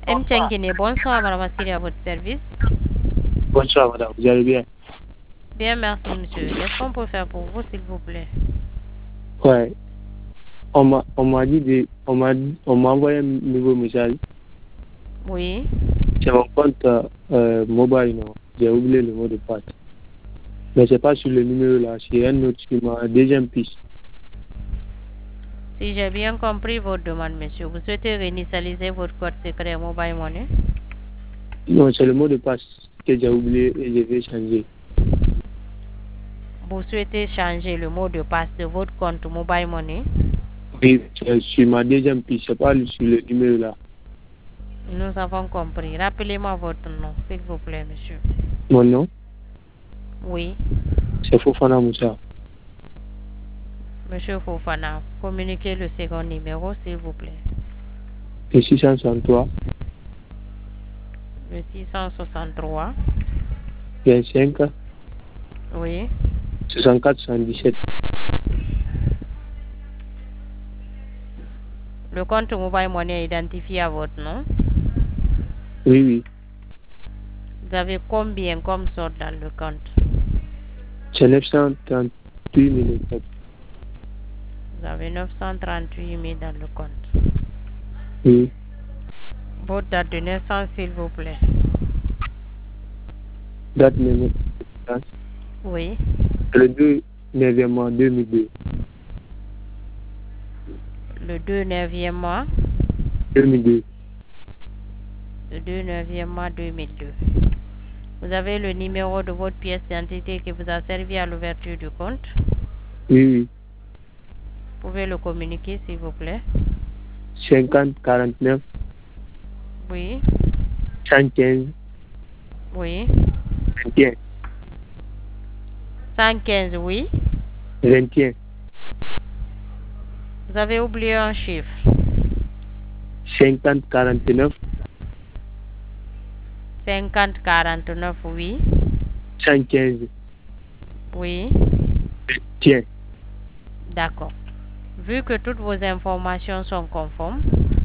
M. Tchengine, bonsoir, madame Assiri, à votre service. Bonsoir, madame. Vous allez bien? Bien, merci, monsieur. Qu'est-ce qu'on peut faire pour vous, s'il vous plaît? Ouais. On m'a envoyé un nouveau message. Oui. C'est mon compte mobile, non. J'ai oublié le mot de passe. Mais c'est pas sur le numéro là, c'est un autre sur ma deuxième piste. Si j'ai bien compris votre demande, monsieur, vous souhaitez réinitialiser votre code secret Mobile Money? Non, c'est le mot de passe que j'ai oublié et je vais changer. Vous souhaitez changer le mot de passe de votre compte Mobile Money? Oui, c'est sur ma deuxième piste, c'est pas sur le numéro là. Nous avons compris. Rappelez-moi votre nom, s'il vous plaît, monsieur. Mon nom? Oui. C'est Fofana Moussa. Monsieur Fofana, communiquez le second numéro, s'il vous plaît. Le 663. Le 663. 25. Oui. 64 77. Le compte Mobile Money est identifié à votre nom? Oui, oui. Vous avez combien comme solde dans le compte? C'est 938 minutes. Vous avez 938 000 dans le compte. Oui. Votre date de naissance, s'il vous plaît. Date de naissance? Oui. Le 2 9e mois 2002. Le 2 9e mois 2002. Le 2 9e mois 2002. Vous avez le numéro de votre pièce d'identité qui vous a servi à l'ouverture du compte? Oui, oui. Vous pouvez le communiquer, s'il vous plaît. 50 49. Oui. 115. Oui. 21. 115, oui. 21. Vous avez oublié un chiffre. 50 49. 50 49, oui. 115. Oui. 21. D'accord. Vu que toutes vos informations sont conformes,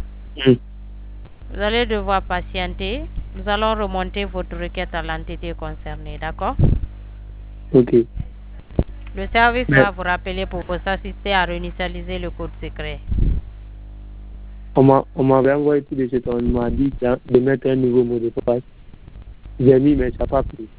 vous allez devoir patienter. Nous allons remonter votre requête à l'entité concernée, d'accord? Ok. Le service va vous rappeler pour vous assister à réinitialiser le code secret. On m'avait envoyé tout de suite, on m'a dit de mettre un nouveau mot de passe. J'ai mis, mais ça n'a pas pris.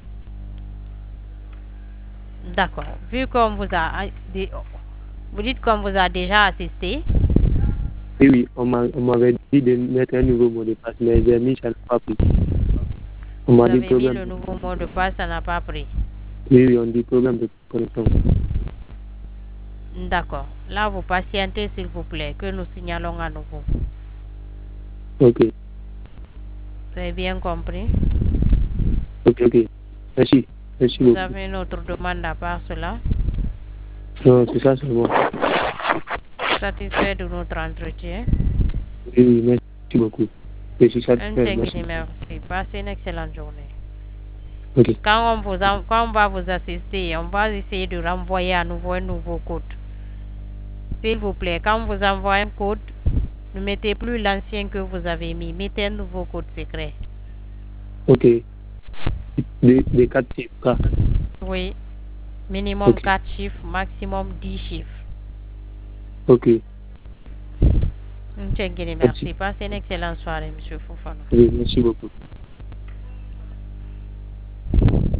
D'accord. Vu qu'on vous a... Vous dites qu'on vous a déjà assisté? Oui, oui, on m'avait dit de mettre un nouveau mot de passe, mais j'ai mis, ça n'a pas pris. On Vous m'a dit avez mis problème. le nouveau mot de passe, ça n'a pas pris. Oui, oui, on dit problème de connexion. D'accord. Là, vous patientez, s'il vous plaît, que nous signalons à nouveau. Ok. Vous avez bien compris? Ok, ok. Merci. Merci beaucoup. Vous avez une autre demande à part cela? Non, c'est ça seulement. Satisfait de notre entretien? Oui, oui, merci beaucoup. Je suis satisfait. Merci. Merci. Passez une excellente journée. Ok. Quand on va vous assister, on va essayer de renvoyer à nouveau un nouveau code. S'il vous plaît, quand on vous envoie un code, ne mettez plus l'ancien que vous avez mis. Mettez un nouveau code secret. Ok. Des 4 chiffres. Oui. Minimum 4 chiffres, maximum 10 chiffres. Ok. Merci. Passez une excellente soirée, monsieur Fofana. Oui, merci beaucoup.